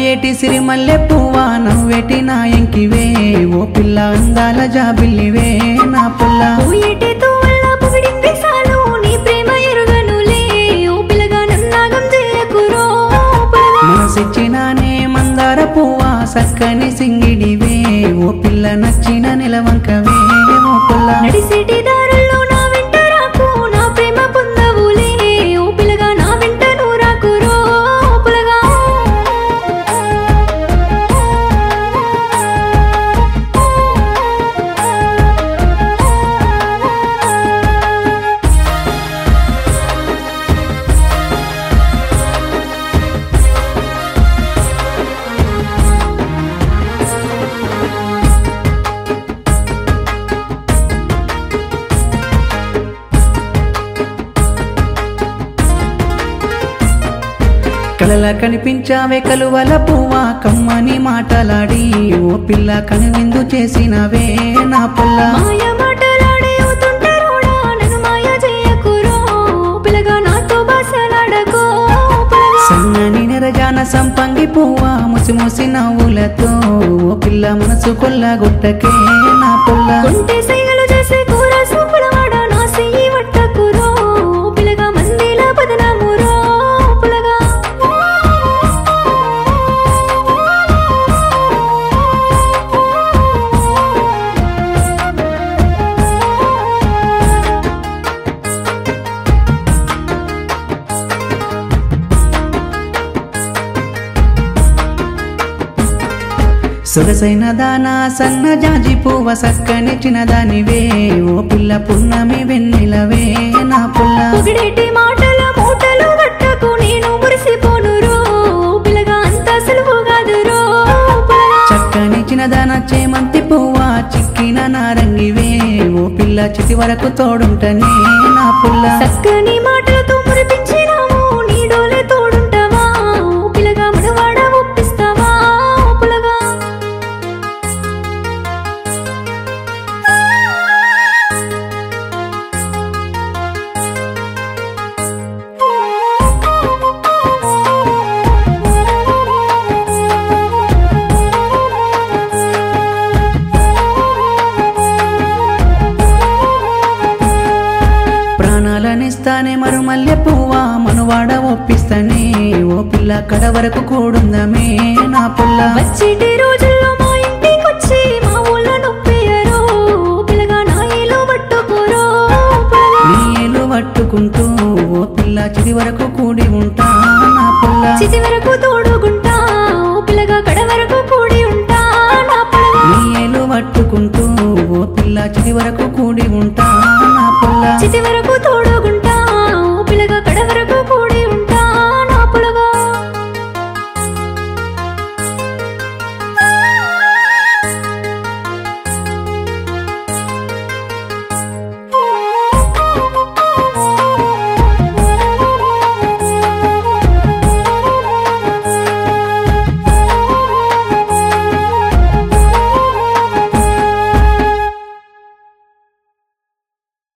ఏటి సిరిమల్లె పువ్వా నవ్వేటి నాయంకివే ఓ పిల్ల అందాల జాబిల్లివే నా పుల్ల ఏటి తువ్వల పొగిడింది సాలు నీ ప్రేమ ఎరుగనులే ఓ పిల్లగా నన్నాగం చేయకురో మనసిచ్చినానే మందార పువ్వా సక్కని సింగిడివే ఓ పిల్ల నచ్చిన నిలవంకవే ఓ పుల్ల నడిసేటి దారుల్లో నా వెంట రాకు నా ప్రేమ పొందవులే ఓ పిల్లగా నా వెంట నువ్వు రాకురో పులగా కలల కనిపించావే కలువల పువ్వా కమ్మని మాటలాడి ఓ పిల్ల కనువిందు చేసినవే నా పుల్ల మాయ మాటలాడే అవుతుంటారోడా నన్ను మాయ చేయకురో పిల్లగా నాతో బాసలాడకో పులగా సన్నని నిరజాన సంపంగి పువ్వా ముసిముసి నవ్వులతో ఓ పిల్ల మనసు కొల్లగొట్టకే నా పుల్ల ఉంటే సైగలు చేసే కూర సూపులవాడ నా సెయ్యి వట్టకురో పిల్లగా మందిల బదనామురో పులగా సొగసైన దానా సన్న జాజి పువ్వ సక్కని చిన్నదానివే ఓ పిల్ల పున్నమి వెన్నెలవే నా పుల్ల పొగిడేటి మాటల మూటలు వట్టకు నేను మురిసిపోనురో పిల్లగా అంత సులువు కాదురో పులగా చక్కని చిన్నదాన చేమంతి పువ్వా చిక్కిన నారంగివే ఓ పిల్ల చితి వరకు తోడుంటనే నా పుల్ల చక్కని మాటలతో మురిపించినాము నీ డోలే తోడుంటావా పిల్లగా మనవాడ ఒప్పిస్తావా పులగా ప్రాణాలనిస్తానే మరుమల్లె పువ్వా మనువాడ ఒప్పిస్తానే ఓ పిల్ల కడ వరకు కూడుందమే నా పుల్ల వచ్చేటి రోజుల్లో మా ఇంటికొచ్చి మా ఊళ్ళో నొప్పియరో పిల్లగా నా ఏలు పట్టుకోరో పులగా నీ ఏలు పట్టుకుంటూ ఓ పిల్ల చితి వరకు కూడి ఉంటా నా పుల్ల చితి వరకు తోడుగుంటా పిల్లగా కడ వరకు కూడి ఉంటా నా పులగా నీ ఏలు పట్టుకుంటూ ఓ పిల్ల చితి వరకు కూడి ఉంటా నా పుల్ల చితి వరకు